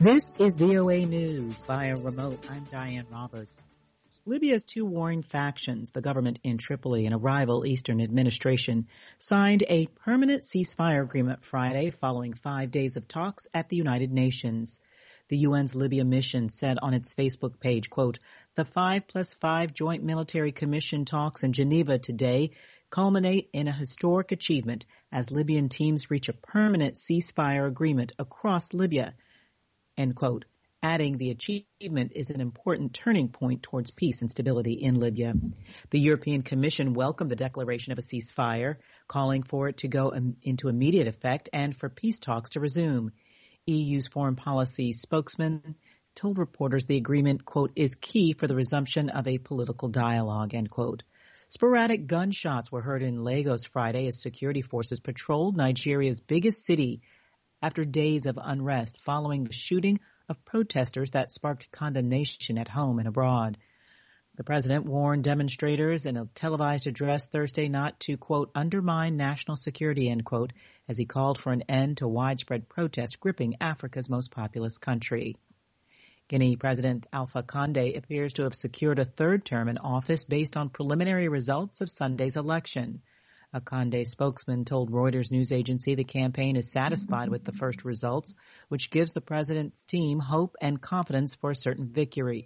This is VOA News via remote. I'm Diane Roberts. Libya's two warring factions, the government in Tripoli and a rival Eastern administration, signed a permanent ceasefire agreement Friday following 5 days of talks at the United Nations. The UN's Libya mission said on its Facebook page, quote, "The 5+5 Joint Military Commission talks in Geneva today culminate in a historic achievement as Libyan teams reach a permanent ceasefire agreement across Libya," end quote, adding the achievement is an important turning point towards peace and stability in Libya. The European Commission welcomed the declaration of a ceasefire, calling for it to go into immediate effect and for peace talks to resume. EU's foreign policy spokesman told reporters the agreement, quote, "is key for the resumption of a political dialogue," end quote. Sporadic gunshots were heard in Lagos Friday as security forces patrolled Nigeria's biggest city after days of unrest following the shooting of protesters that sparked condemnation at home and abroad. The president warned demonstrators in a televised address Thursday not to, quote, "undermine national security," end quote, as he called for an end to widespread protest gripping Africa's most populous country. Guinea President Alpha Condé appears to have secured a third term in office based on preliminary results of Sunday's election. A Condé spokesman told Reuters news agency the campaign is satisfied with the first results, which gives the president's team hope and confidence for a certain victory.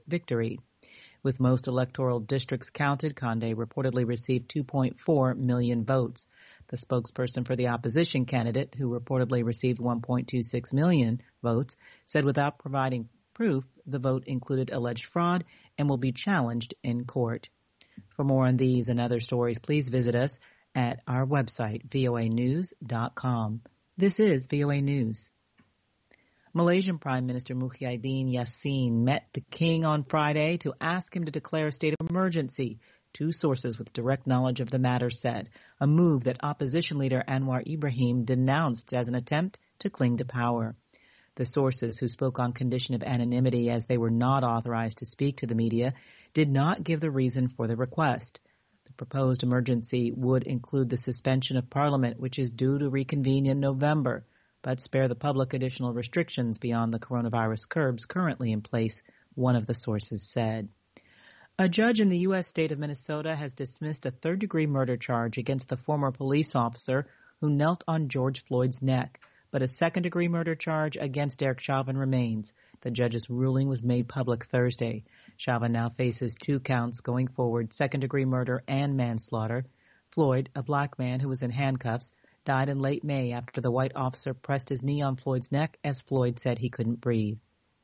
With most electoral districts counted, Condé reportedly received 2.4 million votes. The spokesperson for the opposition candidate, who reportedly received 1.26 million votes, said without providing proof the vote included alleged fraud and will be challenged in court. For more on these and other stories, please visit us at our website, voanews.com. This is VOA News. Malaysian Prime Minister Muhyiddin Yassin met the king on Friday to ask him to declare a state of emergency, two sources with direct knowledge of the matter said, a move that opposition leader Anwar Ibrahim denounced as an attempt to cling to power. The sources, who spoke on condition of anonymity as they were not authorized to speak to the media, did not give the reason for the request. The proposed emergency would include the suspension of Parliament, which is due to reconvene in November, but spare the public additional restrictions beyond the coronavirus curbs currently in place, one of the sources said. A judge in the U.S. state of Minnesota has dismissed a third-degree murder charge against the former police officer who knelt on George Floyd's neck, but a second-degree murder charge against Derek Chauvin remains. The judge's ruling was made public Thursday. Chauvin now faces 2 counts going forward, second-degree murder and manslaughter. Floyd, a black man who was in handcuffs, died in late May after the white officer pressed his knee on Floyd's neck as Floyd said he couldn't breathe.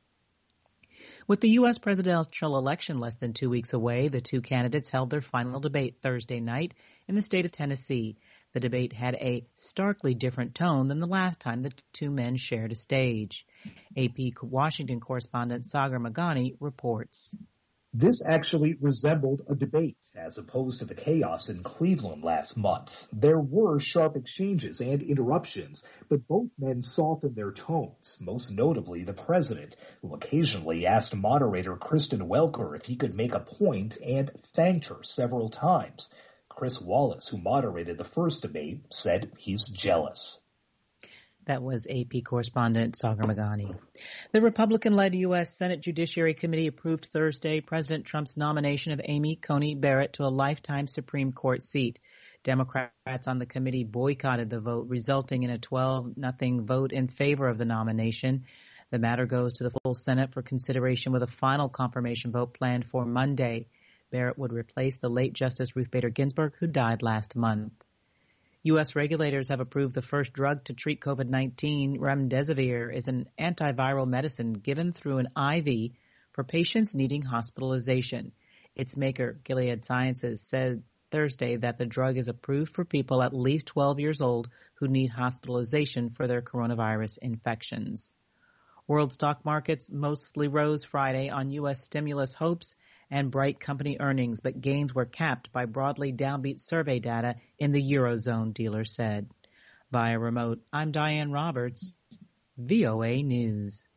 With the U.S. presidential election less than 2 weeks away, the two candidates held their final debate Thursday night in the state of Tennessee. The debate had a starkly different tone than the last time the two men shared a stage. AP Washington correspondent Sagar Meghani reports. This actually resembled a debate, as opposed to the chaos in Cleveland last month. There were sharp exchanges and interruptions, but both men softened their tones, most notably the president, who occasionally asked moderator Kristen Welker if he could make a point and thanked her several times. Chris Wallace, who moderated the first debate, said he's jealous. That was AP correspondent Sagar Meghani. The Republican-led U.S. Senate Judiciary Committee approved Thursday President Trump's nomination of Amy Coney Barrett to a lifetime Supreme Court seat. Democrats on the committee boycotted the vote, resulting in a 12-0 vote in favor of the nomination. The matter goes to the full Senate for consideration with a final confirmation vote planned for Monday. Barrett would replace the late Justice Ruth Bader Ginsburg, who died last month. U.S. regulators have approved the first drug to treat COVID-19. Remdesivir is an antiviral medicine given through an IV for patients needing hospitalization. Its maker, Gilead Sciences, said Thursday that the drug is approved for people at least 12 years old who need hospitalization for their coronavirus infections. World stock markets mostly rose Friday on U.S. stimulus hopes and bright company earnings, but gains were capped by broadly downbeat survey data in the Eurozone, dealers said. Via remote, I'm Diane Roberts, VOA News.